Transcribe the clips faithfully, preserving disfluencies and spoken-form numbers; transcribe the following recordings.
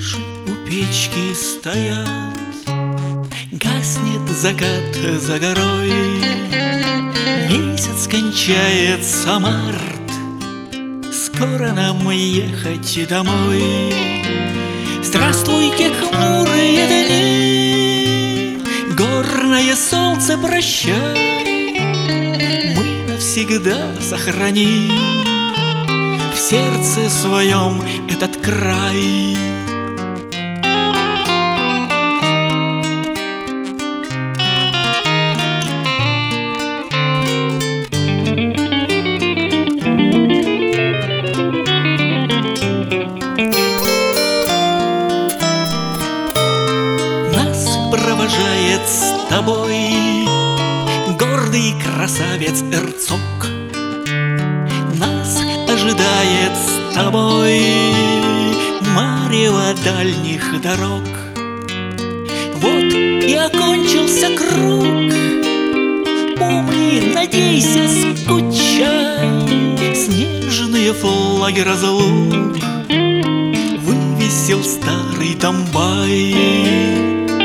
Лыжи у печки стоят, гаснет закат за горой. Месяц кончается март, скоро нам ехать домой. Здравствуйте, хмурые дни, горное солнце, прощай. Мы навсегда сохраним в сердце своем этот край. Нас провожает с тобой гордый красавец Эрцок. Нас ожидает с тобой марево дальних дорог. Вот и окончился круг. Помни, надейся, скучай. Снежные флаги разлук вывесил старый Тамбай.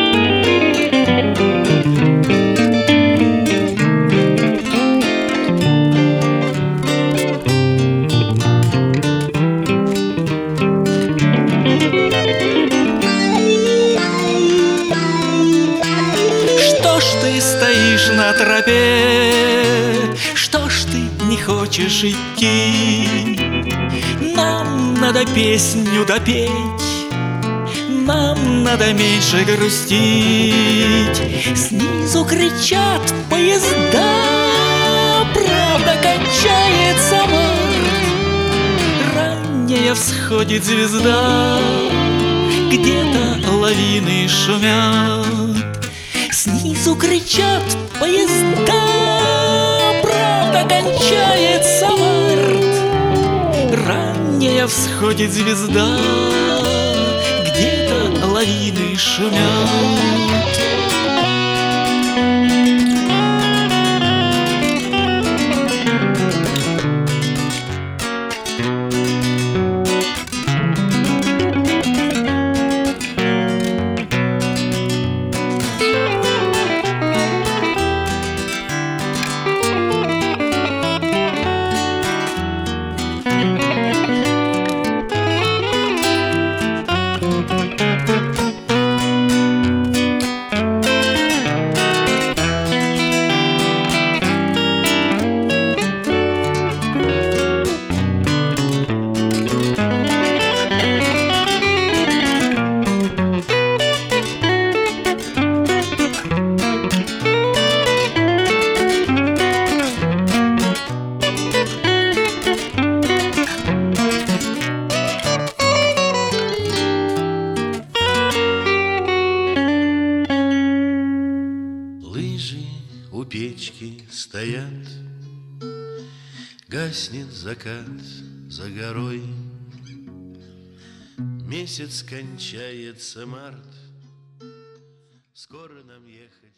Стоишь на тропе, что ж ты не хочешь идти? Нам надо песню допеть, нам надо меньше грустить. Снизу кричат поезда, правда кончается март. Ранняя всходит звезда, где-то лавины шумят. Снизу кричат поезда, правда кончается март. Ранняя всходит звезда, где-то лавины шумят. У печки стоят, гаснет закат за горой. Месяц кончается март, скоро нам ехать.